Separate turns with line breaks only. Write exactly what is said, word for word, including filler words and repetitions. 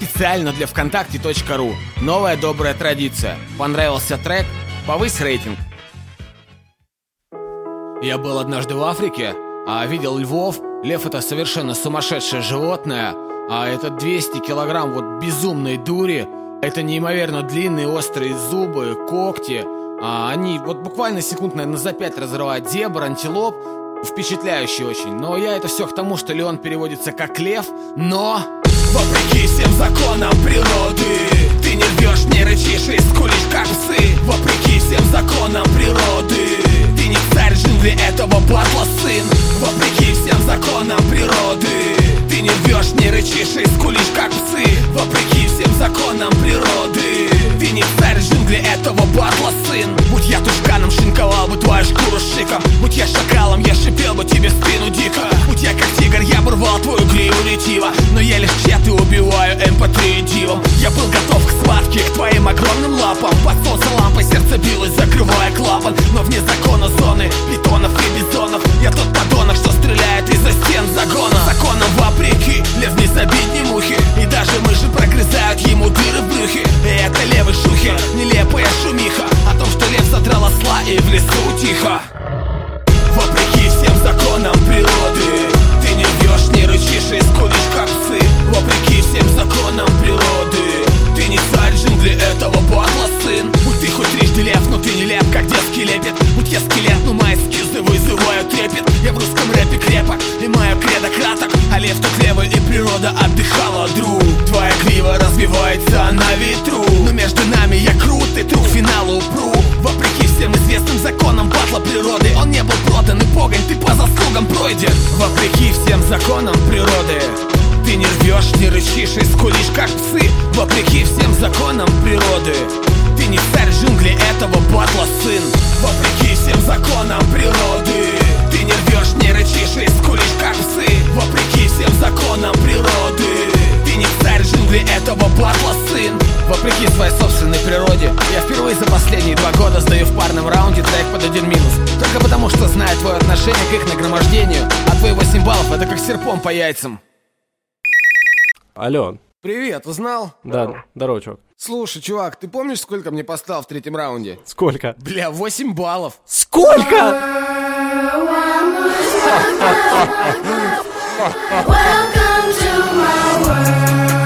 специально для ВКонтакте точка ру. Новая добрая традиция. Понравился трек? Повысь рейтинг. Я был однажды в Африке, а видел львов. Лев — это совершенно сумасшедшее животное, а это двести килограмм вот безумной дури. Это неимоверно длинные острые зубы, когти. а Они вот буквально секунд, наверное, за пять разрывают зебр, антилоп. Впечатляюще очень. Но я это все к тому, что Леон переводится как лев, но...
Вопреки всем законам природы ты не рвешь, не рычишь и скулишь, как псы. Вопреки всем законам природы ты не царь джунглей, этого батла сын. Вопреки всем законам природы ты не рвешь, не рычишь и скулишь, как псы. Вопреки всем законам природы ты не царь джунглей, этого батла сын. Будь я тушканом, шинковал бы твою шкуру шиком. Будь я шакалом, я шипел бы тебе в спину дико. Будь я как тигр, я бы рвал твою гриву ретиво. Но я лишь чья-то убиваю эм пэ три дивом. Я был готов к схватке, к твоим огромным лапам. Под солнцем лампой сердце билось, закрывая клапан. Но вне закона зоны, питонов и бизонов я тот подонок, что стреляет из-за стен загона. Законом вопреки, лев не забить ни мухи. И даже мыши прогрызают ему дыры в брюхе. И это левый шухер, нелепая шумиха о том, что лев задрал осла и в лесу тихо. Вопреки всем законам природы ты не рвешь, не рычишь и скулишь, как псы. Вопреки всем законам природы ты не царь джунглей, этого батла сын. Будь ты хоть трижды лев, но ты не лев, как детский лепет. Будь я скелет, но мои эскизы вызывают трепет. Я в русском рэпе крепок, и мое кредо краток. А лев тут левый, и природа отдыхала, друг. Твоя грива развивается на ветру, но между нами я крут, и тру к финалу упру. Вопреки всем известным законам батла природы он не был продан, и погонь ты по заслугам пройден. Вопреки всем законам природы ты не рвешь, не рычишь и скулишь, как псы. Вопреки всем законам природы ты не царь джунглей, этого батла сын. Вопреки всем законам природы ты не рвешь, не рычишь и скулишь, как псы. Вопреки всем законам природы ты не царь джунглей, этого батла сын.
Вопреки своей собственной природе я впервые за последние два года сдаю в парном раунде трек под один минус. Только потому, что знаю твое отношение к их нагромождению. А твои восемь баллов — это как серпом по яйцам.
Алло.
Привет, узнал?
Да, здорово, чувак.
Слушай, чувак, ты помнишь, сколько мне поставил в третьем раунде?
Сколько?
Бля, восемь баллов.
Сколько?
Welcome to my world.